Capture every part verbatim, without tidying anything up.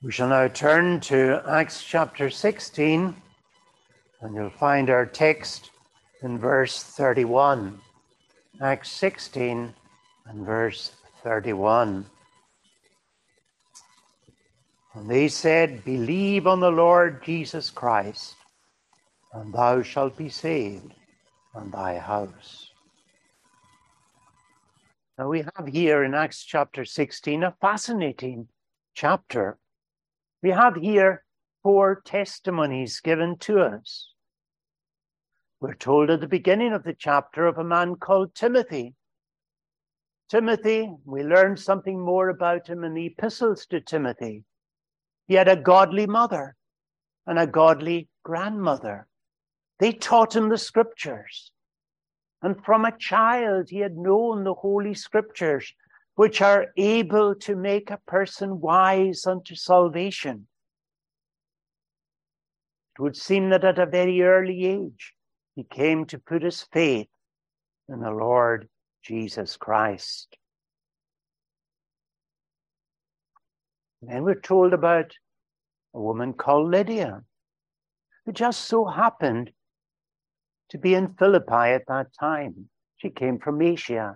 We shall now turn to Acts chapter sixteen, and you'll find our text in verse thirty-one. Acts sixteen and verse thirty-one. And they said, "Believe on the Lord Jesus Christ, and thou shalt be saved, and thy house." Now we have here in Acts chapter sixteen a fascinating chapter. We have here four testimonies given to us. We're told at the beginning of the chapter of a man called Timothy. Timothy, we learn something more about him in the epistles to Timothy. He had a godly mother and a godly grandmother. They taught him the scriptures. And from a child, he had known the Holy Scriptures, which are able to make a person wise unto salvation. It would seem that at a very early age, he came to put his faith in the Lord Jesus Christ. And then we're told about a woman called Lydia, who just so happened to be in Philippi at that time. She came from Asia,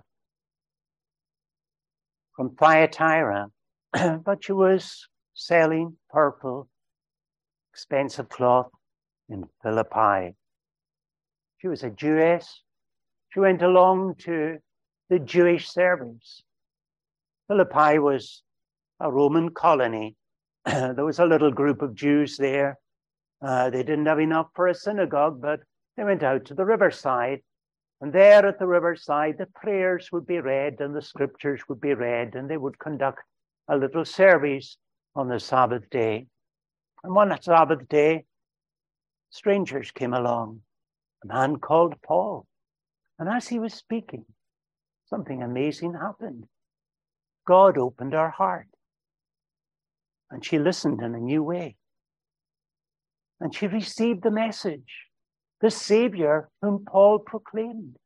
from Thyatira, but she was selling purple, expensive cloth in Philippi. She was a Jewess. She went along to the Jewish service. Philippi was a Roman colony. There was a little group of Jews there. Uh, they didn't have enough for a synagogue, but they went out to the riverside. And there at the riverside, the prayers would be read and the scriptures would be read, and they would conduct a little service on the Sabbath day. And one Sabbath day, strangers came along, a man called Paul. And as he was speaking, something amazing happened. God opened her heart. And she listened in a new way. And she received the message. The Savior whom Paul proclaimed.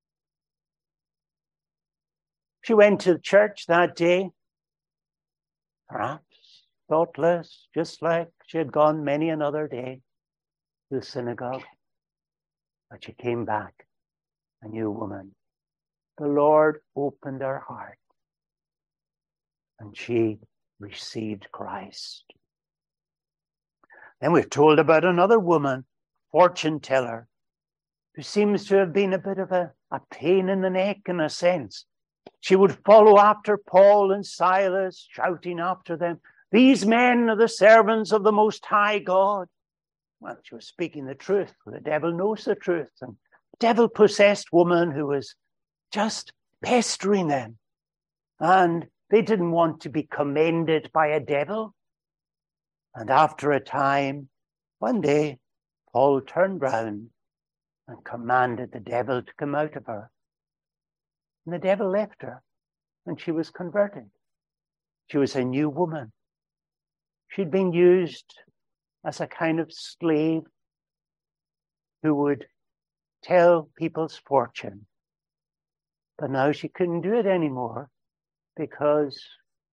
She went to church that day, perhaps thoughtless, just like she had gone many another day to the synagogue. But she came back, a new woman. The Lord opened her heart, and she received Christ. Then we're told about another woman, fortune teller, who seems to have been a bit of a, a pain in the neck in a sense. She would follow after Paul and Silas, shouting after them, "These men are the servants of the Most High God." Well, she was speaking the truth. The devil knows the truth. And devil-possessed woman who was just pestering them. And they didn't want to be commended by a devil. And after a time, one day, Paul turned round and commanded the devil to come out of her. And the devil left her, and she was converted. She was a new woman. She'd been used as a kind of slave who would tell people's fortune. But now she couldn't do it anymore because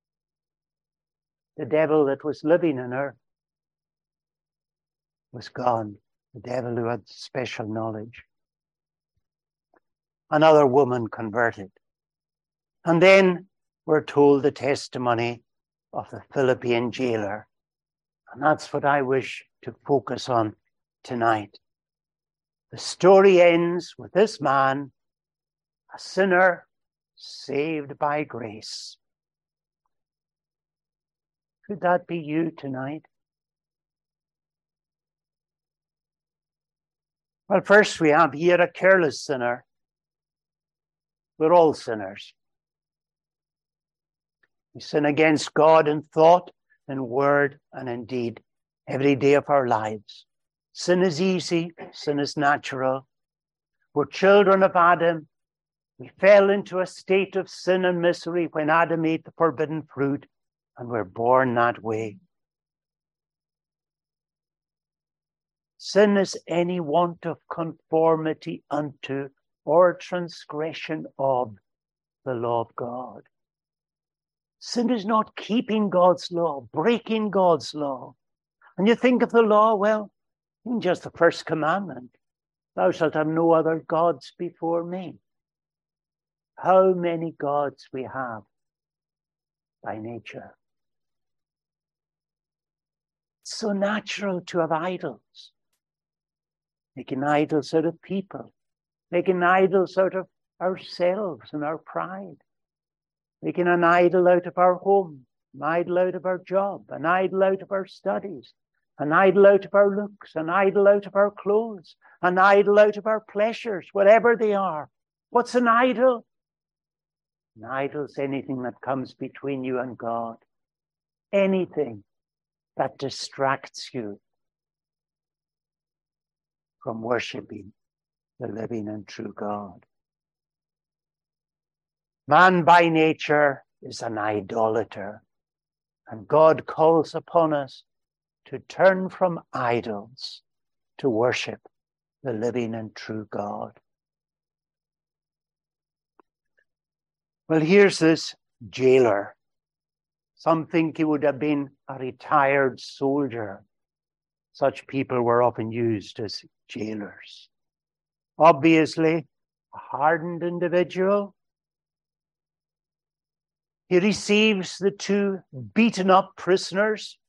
the devil that was living in her was gone. The devil who had special knowledge. Another woman converted. And then we're told the testimony of the Philippian jailer. And that's what I wish to focus on tonight. The story ends with this man, a sinner saved by grace. Could that be you tonight? Well, first we have here a careless sinner. We're all sinners. We sin against God in thought, in word, and in deed every day of our lives. Sin is easy. Sin is natural. We're children of Adam. We fell into a state of sin and misery when Adam ate the forbidden fruit, and we're born that way. Sin is any want of conformity unto or transgression of the law of God. Sin is not keeping God's law, breaking God's law. And you think of the law, well, in just the first commandment, thou shalt have no other gods before me. How many gods we have by nature. It's so natural to have idols. Making idols out of people. Making idols out of ourselves and our pride. Making an idol out of our home. An idol out of our job. An idol out of our studies. An idol out of our looks. An idol out of our clothes. An idol out of our pleasures, whatever they are. What's an idol? An idol is anything that comes between you and God. Anything that distracts you from worshiping the living and true God. Man by nature is an idolater, and God calls upon us to turn from idols to worship the living and true God. Well, here's this jailer. Some think he would have been a retired soldier. Such people were often used as jailers. Obviously, a hardened individual. He receives the two beaten up prisoners,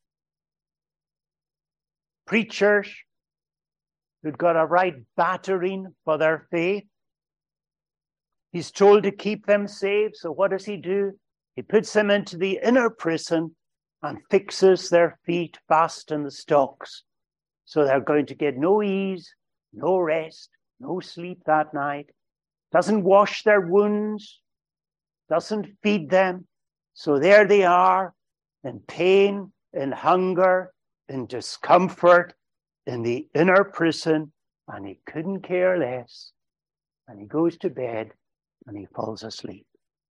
preachers who'd got a right battering for their faith. He's told to keep them safe, so what does he do? He puts them into the inner prison and fixes their feet fast in the stocks. So they're going to get no ease, no rest, no sleep that night. Doesn't wash their wounds, doesn't feed them. So there they are, in pain, in hunger, in discomfort, in the inner prison, and he couldn't care less. And he goes to bed and he falls asleep.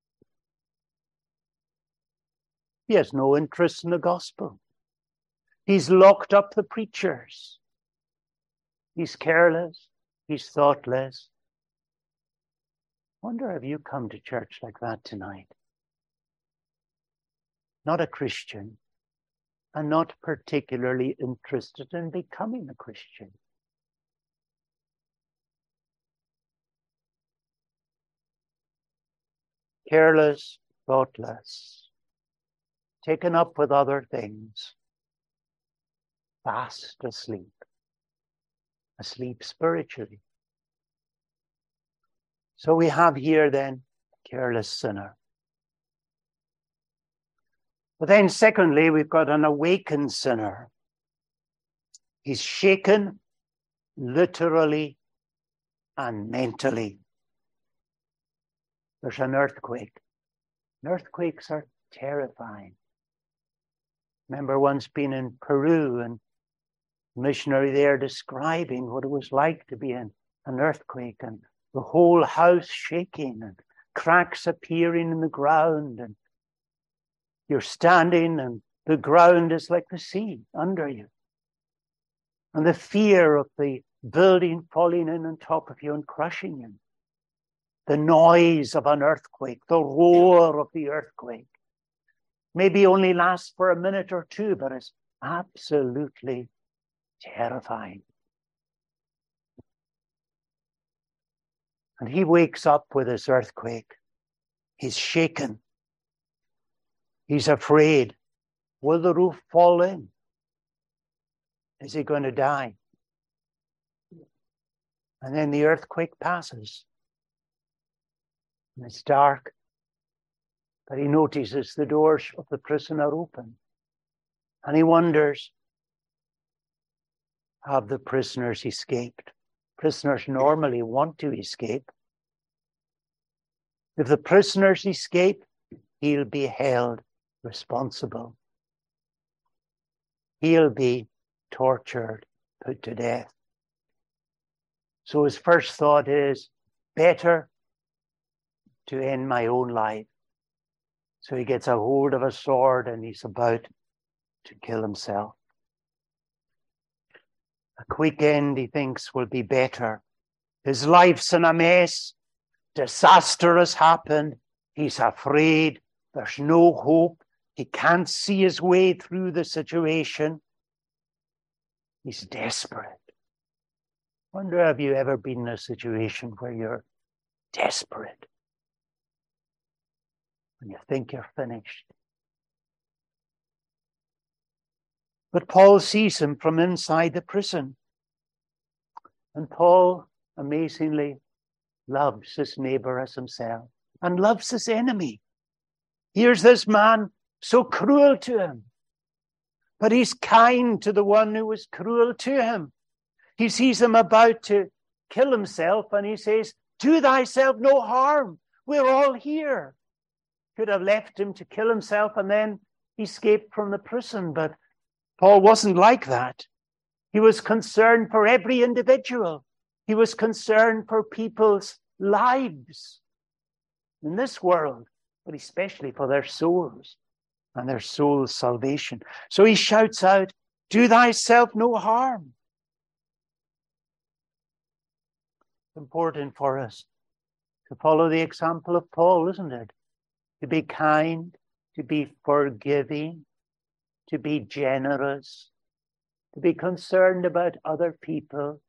He has no interest in the gospel. He's locked up the preachers. He's careless. He's thoughtless. Wonder if you come to church like that tonight. Not a Christian, and not particularly interested in becoming a Christian. Careless, thoughtless, taken up with other things, fast asleep, asleep spiritually. So we have here then a careless sinner. But then secondly, we've got an awakened sinner. He's shaken literally and mentally. There's an earthquake. And earthquakes are terrifying. Remember once being in Peru and a missionary there describing what it was like to be in an earthquake and the whole house shaking and cracks appearing in the ground, and you're standing and the ground is like the sea under you. And the fear of the building falling in on top of you and crushing you. The noise of an earthquake, the roar of the earthquake. Maybe only lasts for a minute or two, but it's absolutely terrifying. And he wakes up with this earthquake. He's shaken. He's afraid. Will the roof fall in? Is he going to die? And then the earthquake passes. And it's dark. But he notices the doors of the prison are open. And he wonders, have the prisoners escaped? Prisoners normally want to escape. If the prisoners escape, he'll be held responsible. He'll be tortured, put to death. So his first thought is, better to end my own life. So he gets a hold of a sword and he's about to kill himself. A quick end, he thinks, will be better. His life's in a mess. Disaster has happened. He's afraid. There's no hope. He can't see his way through the situation. He's desperate. Wonder, have you ever been in a situation where you're desperate? When you think you're finished. But Paul sees him from inside the prison. And Paul, amazingly, loves his neighbor as himself and loves his enemy. Here's this man so cruel to him, but he's kind to the one who was cruel to him. He sees him about to kill himself and he says, do thyself no harm. We're all here. Could have left him to kill himself and then escape from the prison, but Paul wasn't like that. He was concerned for every individual. He was concerned for people's lives in this world, but especially for their souls and their soul's salvation. So he shouts out, do thyself no harm. It's important for us to follow the example of Paul, isn't it? To be kind, to be forgiving, to be generous, to be concerned about other people,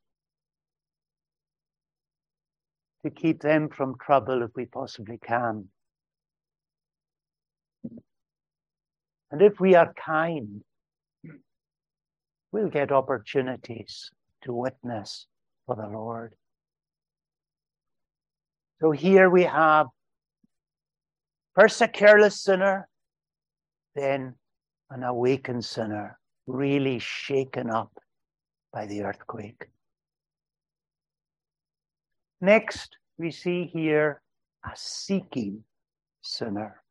to keep them from trouble if we possibly can. And if we are kind, we'll get opportunities to witness for the Lord. So here we have first a careless sinner, then an awakened sinner, really shaken up by the earthquake. Next, we see here a seeking sinner.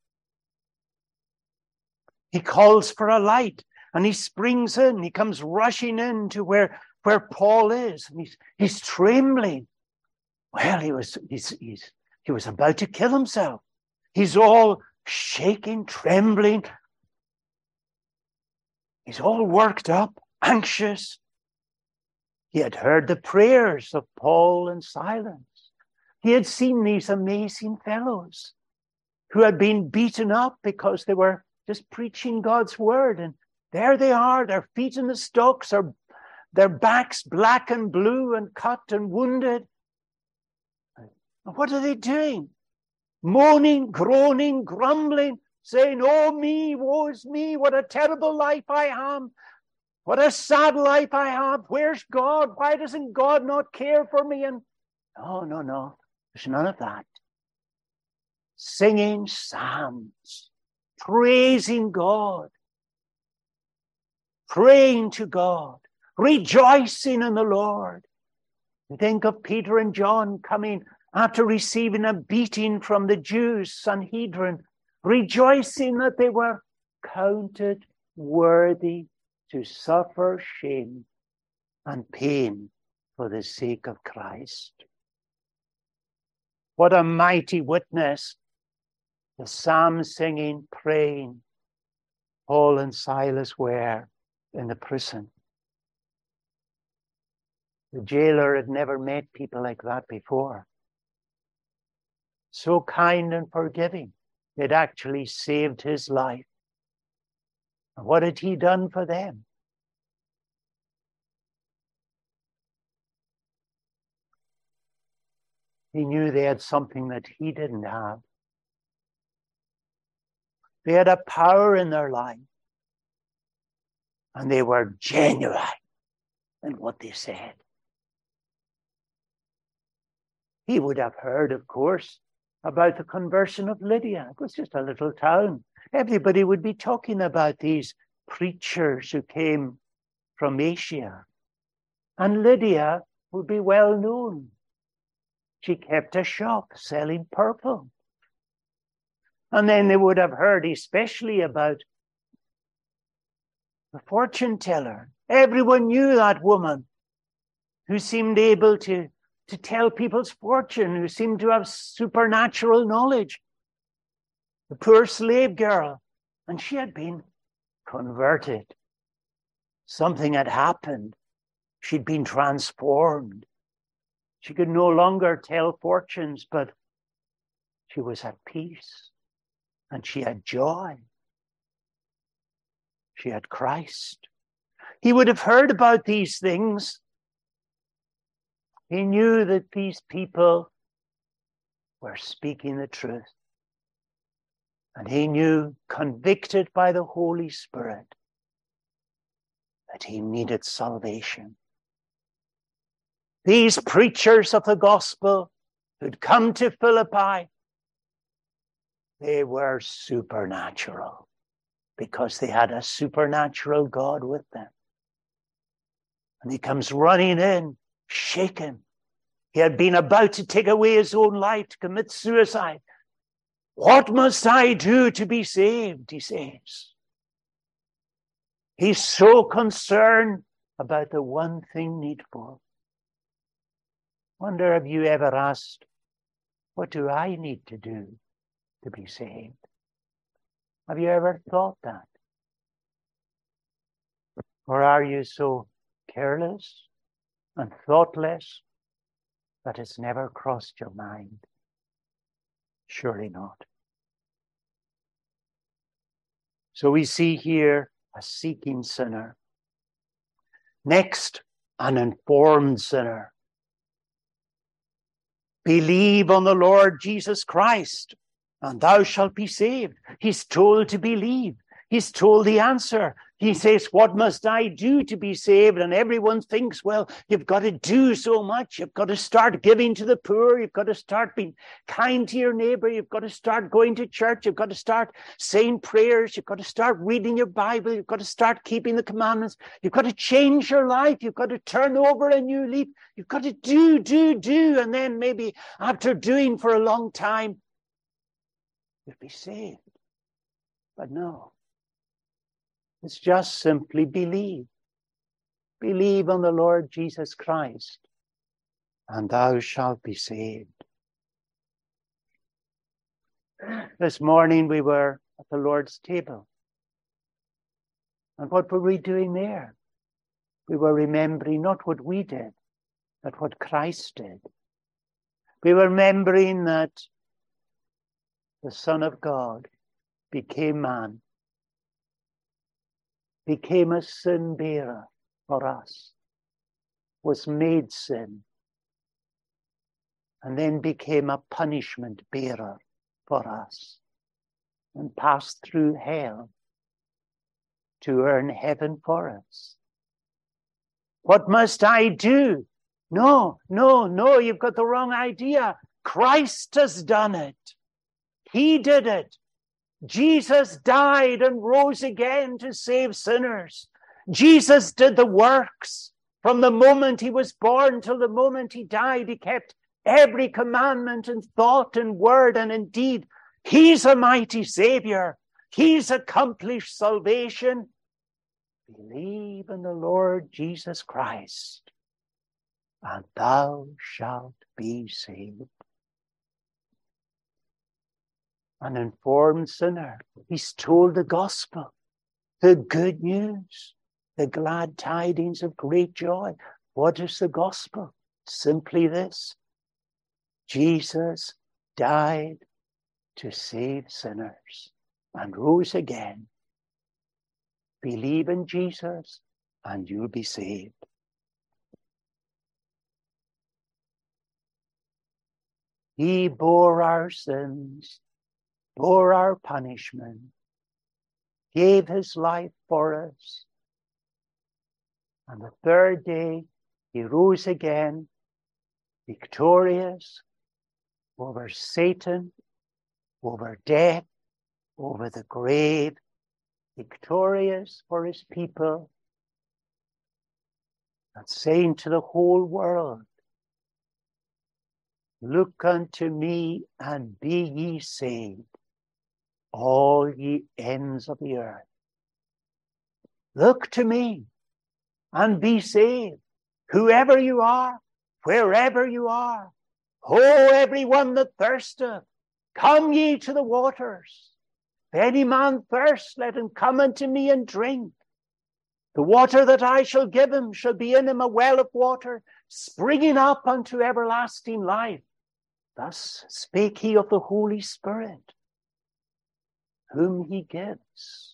He calls for a light and he springs in. He comes rushing in to where, where Paul is. And he's, he's trembling. Well, he was, he's, he's, he was about to kill himself. He's all shaking, trembling. He's all worked up, anxious. He had heard the prayers of Paul and Silas. He had seen these amazing fellows who had been beaten up because they were just preaching God's word. And there they are, their feet in the stocks, or their backs black and blue and cut and wounded. And what are they doing? Moaning, groaning, grumbling, saying, oh me, woe is me, what a terrible life I am. What a sad life I have. Where's God? Why doesn't God not care for me? And no, no, no. There's none of that. Singing psalms, praising God, praying to God, rejoicing in the Lord. You think of Peter and John coming after receiving a beating from the Jews, Sanhedrin, rejoicing that they were counted worthy to suffer shame and pain for the sake of Christ. What a mighty witness the psalm singing, praying Paul and Silas were in the prison. The jailer had never met people like that before. So kind and forgiving. They'd actually saved his life. And what had he done for them? He knew they had something that he didn't have. They had a power in their life. And they were genuine in what they said. He would have heard, of course, about the conversion of Lydia. It was just a little town. Everybody would be talking about these preachers who came from Asia. And Lydia would be well known. She kept a shop selling purple. And then they would have heard especially about the fortune teller. Everyone knew that woman who seemed able to, to tell people's fortune, who seemed to have supernatural knowledge. The poor slave girl. And she had been converted. Something had happened. She'd been transformed. She could no longer tell fortunes, but she was at peace. And she had joy. She had Christ. He would have heard about these things. He knew that these people were speaking the truth. And he knew, convicted by the Holy Spirit, that he needed salvation. These preachers of the gospel who'd come to Philippi, they were supernatural because they had a supernatural God with them. And he comes running in, shaken. He had been about to take away his own life, to commit suicide. What must I do to be saved, he says. He's so concerned about the one thing needful. Wonder, have you ever asked, what do I need to do to be saved? Have you ever thought that? Or are you so careless and thoughtless that it's never crossed your mind? Surely not. So we see here a seeking sinner. Next, an informed sinner. Believe on the Lord Jesus Christ, and thou shalt be saved. He's told to believe. He's told the answer. He says, what must I do to be saved? And everyone thinks, well, you've got to do so much. You've got to start giving to the poor. You've got to start being kind to your neighbor. You've got to start going to church. You've got to start saying prayers. You've got to start reading your Bible. You've got to start keeping the commandments. You've got to change your life. You've got to turn over a new leaf. You've got to do, do, do. And then maybe after doing for a long time, you'll be saved. But no. It's just simply believe. Believe on the Lord Jesus Christ, and thou shalt be saved. This morning we were at the Lord's table. And what were we doing there? We were remembering not what we did, but what Christ did. We were remembering that the Son of God became man, became a sin bearer for us, was made sin, and then became a punishment bearer for us, and passed through hell to earn heaven for us. What must I do? No, no, no, you've got the wrong idea. Christ has done it. He did it. Jesus died and rose again to save sinners. Jesus did the works. From the moment he was born till the moment he died, he kept every commandment and thought and word and in deed. He's a mighty Savior. He's accomplished salvation. Believe in the Lord Jesus Christ, and thou shalt be saved. An informed sinner. He's told the gospel, the good news, the glad tidings of great joy. What is the gospel? Simply this: Jesus died to save sinners and rose again. Believe in Jesus and you'll be saved. He bore our sins, bore our punishment, gave his life for us. On the third day, he rose again, victorious over Satan, over death, over the grave, victorious for his people, and saying to the whole world, look unto me and be ye saved, all ye ends of the earth. Look to me and be saved, whoever you are, wherever you are. Ho, everyone that thirsteth, come ye to the waters. If any man thirst, let him come unto me and drink. The water that I shall give him shall be in him a well of water, springing up unto everlasting life. Thus spake he of the Holy Spirit. whom he gives.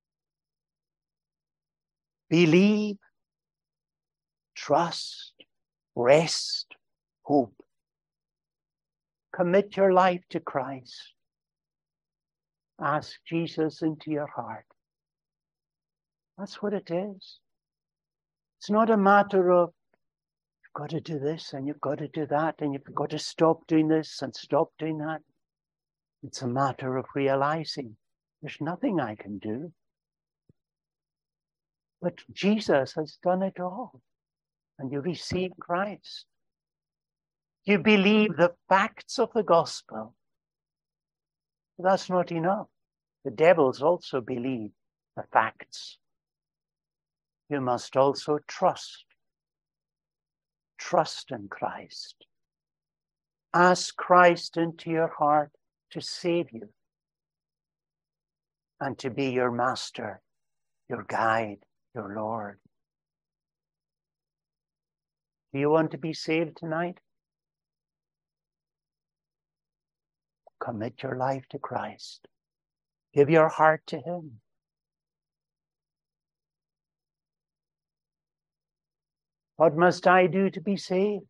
Believe, trust, rest, hope. Commit your life to Christ. Ask Jesus into your heart. That's what it is. It's not a matter of you've got to do this and you've got to do that and you've got to stop doing this and stop doing that. It's a matter of realizing there's nothing I can do. But Jesus has done it all. And you receive Christ. You believe the facts of the gospel. But that's not enough. The devils also believe the facts. You must also trust. Trust in Christ. Ask Christ into your heart to save you and to be your master, your guide, your Lord. Do you want to be saved tonight? Commit your life to Christ. Give your heart to him. What must I do to be saved?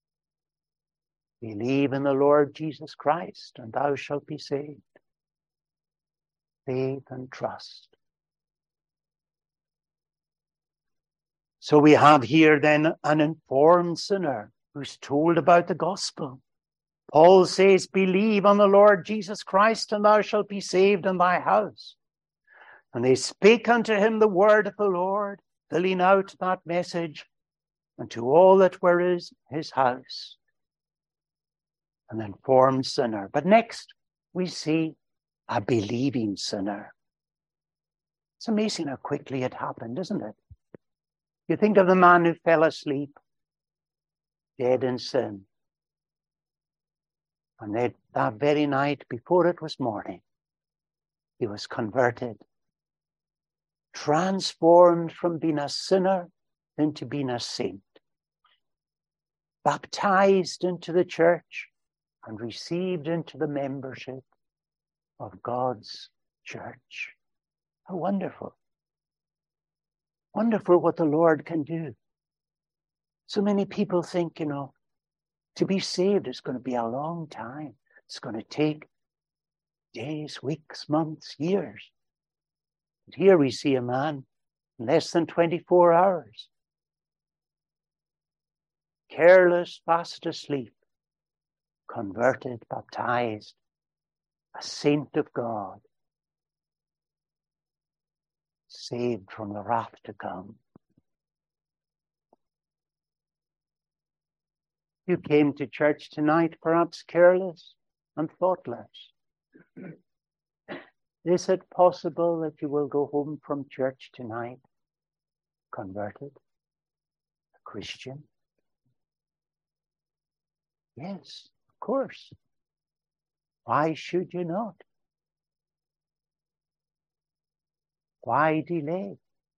Believe in the Lord Jesus Christ, and thou shalt be saved. Faith and trust. So we have here then an informed sinner who's told about the gospel. Paul says, believe on the Lord Jesus Christ, and thou shalt be saved in thy house. And they spake unto him the word of the Lord, filling out that message unto all that were in his house. An informed sinner. But next we see a believing sinner. It's amazing how quickly it happened, isn't it? You think of the man who fell asleep, dead in sin. And that, that very night, before it was morning, he was converted, transformed from being a sinner into being a saint, baptized into the church and received into the membership of God's church. How wonderful. Wonderful what the Lord can do. So many people think, you know, to be saved is going to be a long time. It's going to take days, weeks, months, years. And here we see a man in less than twenty-four hours. Careless, fast asleep, converted, baptized, a saint of God, saved from the wrath to come. You came to church tonight, perhaps careless and thoughtless. Is it possible that you will go home from church tonight converted, a Christian? Yes, of course. Why should you not? Why delay?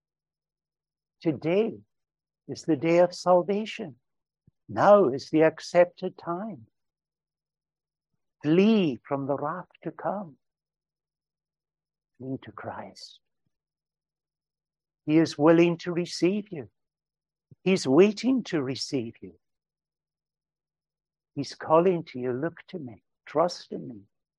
Today is the day of salvation. Now is the accepted time. Flee from the wrath to come. Flee to Christ. He is willing to receive you. He's waiting to receive you. He's calling to you, look to me, trust in me.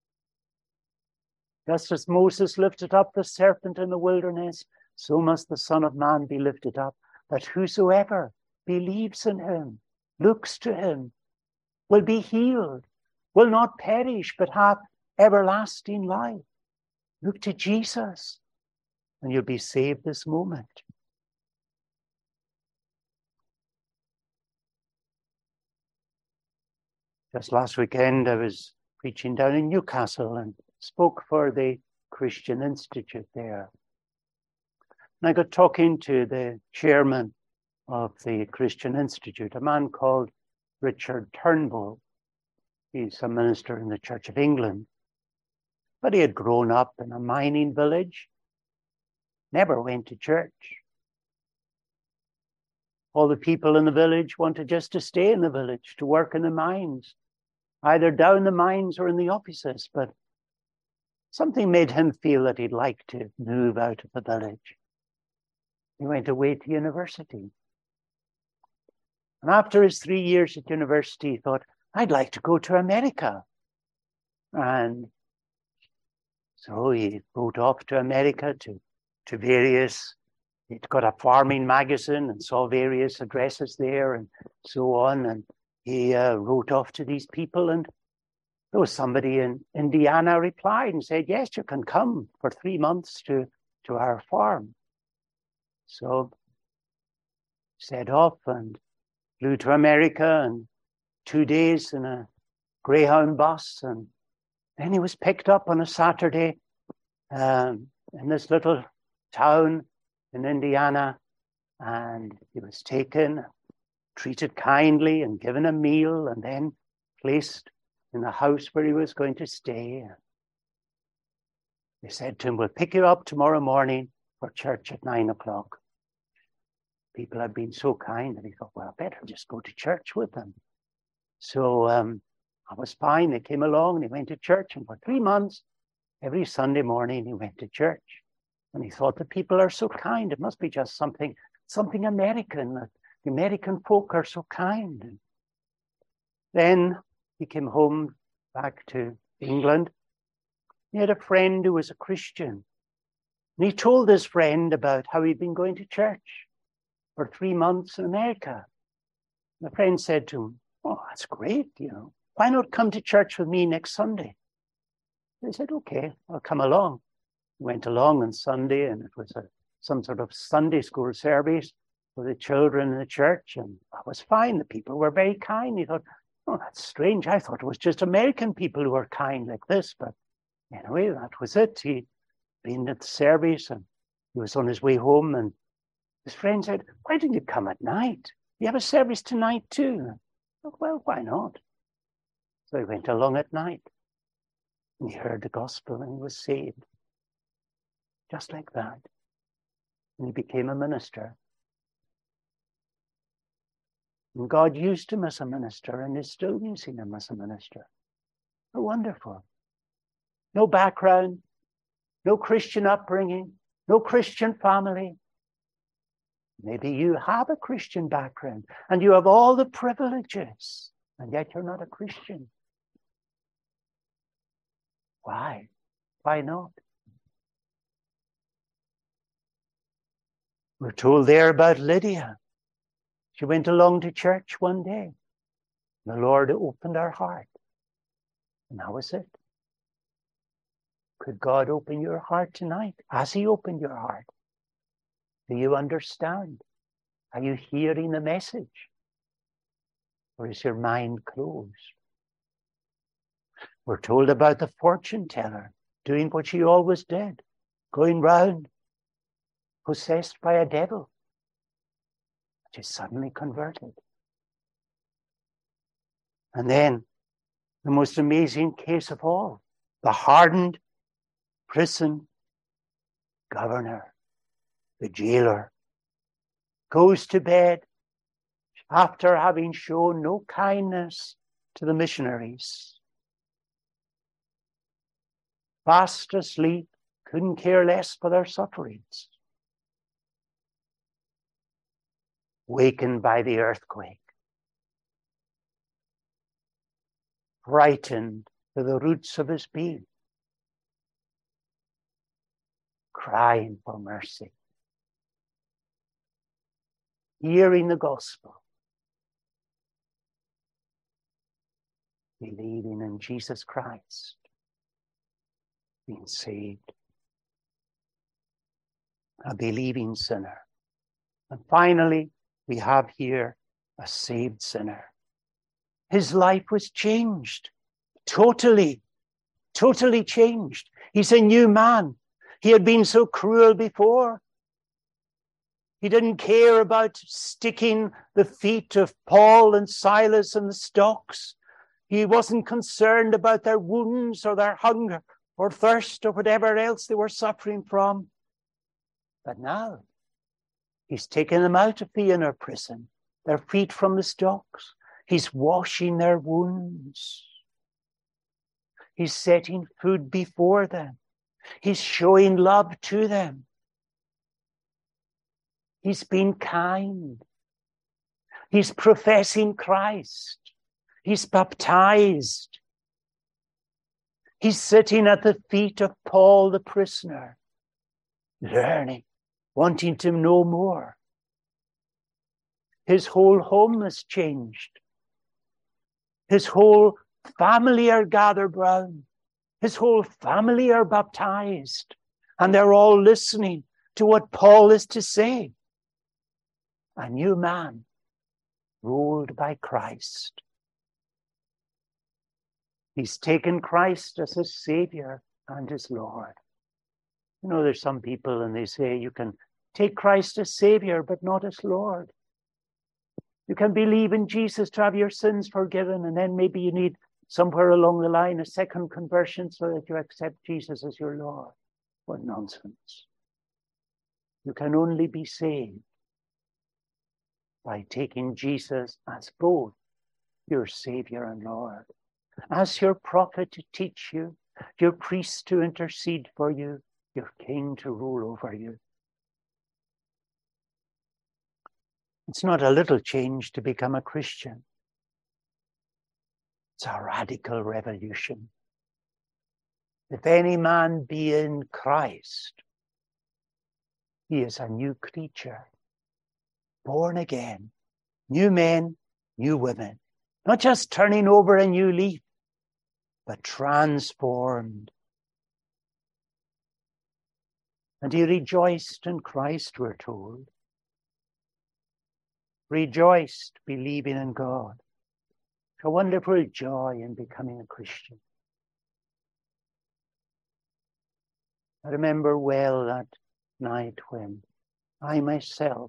Just as Moses lifted up the serpent in the wilderness, so must the Son of Man be lifted up, that whosoever believes in him, looks to him, will be healed, will not perish, but have everlasting life. Look to Jesus, and you'll be saved this moment. Just last weekend, I was preaching down in Newcastle and spoke for the Christian Institute there. And I got talking to the chairman of the Christian Institute, a man called Richard Turnbull. He's a minister in the Church of England. But he had grown up in a mining village, never went to church. All the people in the village wanted just to stay in the village, to work in the mines, either down the mines or in the offices. But something made him feel that he'd like to move out of the village. He went away to university. And after his three years at university, he thought, I'd like to go to America. And so he wrote off to America to, to various, he'd got a farming magazine and saw various addresses there and so on. And he uh, wrote off to these people, and there was somebody in Indiana replied and said, yes, you can come for three months to, to our farm. So set off and flew to America, and two days in a Greyhound bus. And then he was picked up on a Saturday um, in this little town in Indiana, and he was taken, treated kindly and given a meal, and then placed in the house where he was going to stay. They said to him, we'll pick you up tomorrow morning for church at nine o'clock. People had been so kind that he thought, well, I better just go to church with them. So um, I was fine. They came along and he went to church, and for three months, every Sunday morning he went to church. And he thought, the people are so kind. It must be just something, something American. The American folk are so kind. And then he came home back to England. He had a friend who was a Christian. And he told his friend about how he'd been going to church for three months in America. And the friend said to him, oh, that's great, you know. Why not come to church with me next Sunday? He said, okay, I'll come along. He went along on Sunday, and it was a, some sort of Sunday school service for the children in the church, and that was fine. The people were very kind. He thought, oh, that's strange. I thought it was just American people who were kind like this. But anyway, that was it. He'd been at the service, and he was on his way home, and his friend said, why didn't you come at night? You have a service tonight too. Thought, well, why not? So he went along at night, and he heard the gospel, and he was saved. Just like that. And he became a minister. And God used him as a minister, and is still using him as a minister. How wonderful. No background, no Christian upbringing, no Christian family. Maybe you have a Christian background, and you have all the privileges, and yet you're not a Christian. Why? Why not? We're told there about Lydia. She went along to church one day. The Lord opened her heart. And that was it. Could God open your heart tonight? Has he opened your heart? Do you understand? Are you hearing the message? Or is your mind closed? We're told about the fortune teller doing what she always did, going round, possessed by a devil. She's suddenly converted. And then, the most amazing case of all, the hardened prison governor, the jailer, goes to bed after having shown no kindness to the missionaries. Fast asleep, couldn't care less for their sufferings. Wakened by the earthquake. Frightened to the roots of his being. Crying for mercy. Hearing the gospel. Believing in Jesus Christ. Being saved. A believing sinner. And finally, we have here a saved sinner. His life was changed. Totally, totally changed. He's a new man. He had been so cruel before. He didn't care about sticking the feet of Paul and Silas in the stocks. He wasn't concerned about their wounds or their hunger or thirst or whatever else they were suffering from. But now, he's taken them out of the inner prison, their feet from the stocks. He's washing their wounds. He's setting food before them. He's showing love to them. He's been kind. He's professing Christ. He's baptized. He's sitting at the feet of Paul the prisoner, learning, wanting to know more. His whole home has changed. His whole family are gathered round. His whole family are baptized. And they're all listening to what Paul is to say. A new man ruled by Christ. He's taken Christ as his Savior and his Lord. You know, there's some people and they say you can take Christ as Savior, but not as Lord. You can believe in Jesus to have your sins forgiven, and then maybe you need somewhere along the line a second conversion so that you accept Jesus as your Lord. What nonsense. You can only be saved by taking Jesus as both your Savior and Lord, as your prophet to teach you, your priest to intercede for you, your king to rule over you. It's not a little change to become a Christian. It's a radical revolution. If any man be in Christ, he is a new creature, born again, new men, new women, not just turning over a new leaf, but transformed. And he rejoiced in Christ, we're told. Rejoiced, believing in God. It's a wonderful joy in becoming a Christian. I remember well that night when I myself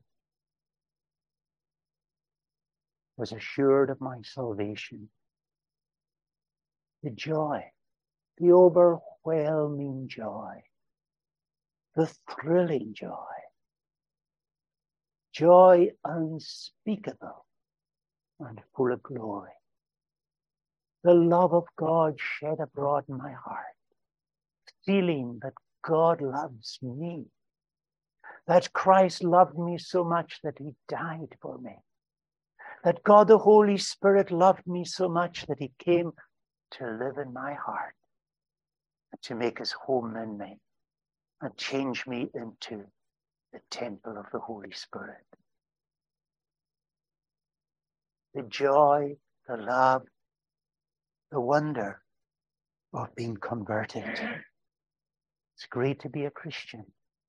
was assured of my salvation. The joy, the overwhelming joy, the thrilling joy, joy unspeakable and full of glory. The love of God shed abroad in my heart, feeling that God loves me, that Christ loved me so much that he died for me, that God the Holy Spirit loved me so much that he came to live in my heart and to make his home in me and change me into the temple of the Holy Spirit. The joy, the love, the wonder of being converted. It's great to be a Christian.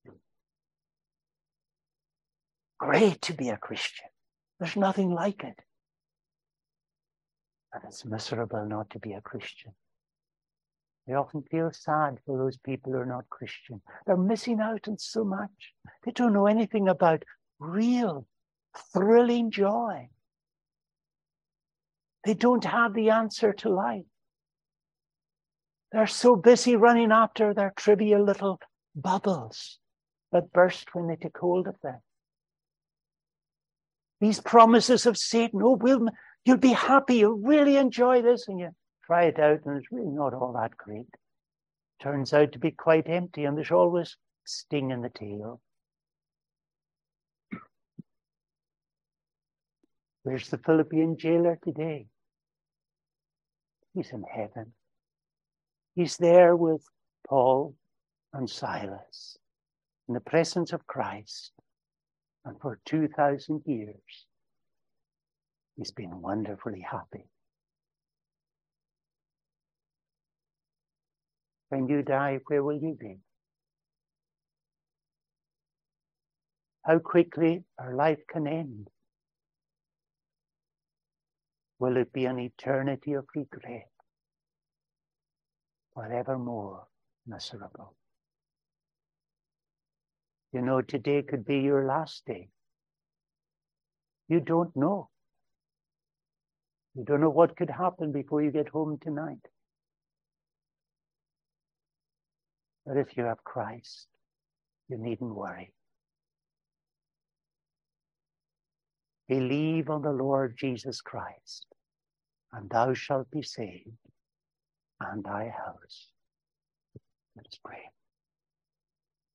Great to be a Christian. There's nothing like it. And it's miserable not to be a Christian. I often feel sad for those people who are not Christian. They're missing out on so much. They don't know anything about real, thrilling joy. They don't have the answer to life. They're so busy running after their trivial little bubbles that burst when they take hold of them. These promises of Satan, oh, we'll, you'll be happy, you'll really enjoy this, and you try it out, and it's really not all that great. Turns out to be quite empty, and there's always a sting in the tail. Where's the Philippian jailer today? He's in heaven. He's there with Paul and Silas in the presence of Christ. And for two thousand years, he's been wonderfully happy. When you die, where will you be? How quickly our life can end. Will it be an eternity of regret? Forevermore miserable. You know, today could be your last day. You don't know. You don't know what could happen before you get home tonight. But if you have Christ, you needn't worry. Believe on the Lord Jesus Christ, and thou shalt be saved, and thy house. Let us pray.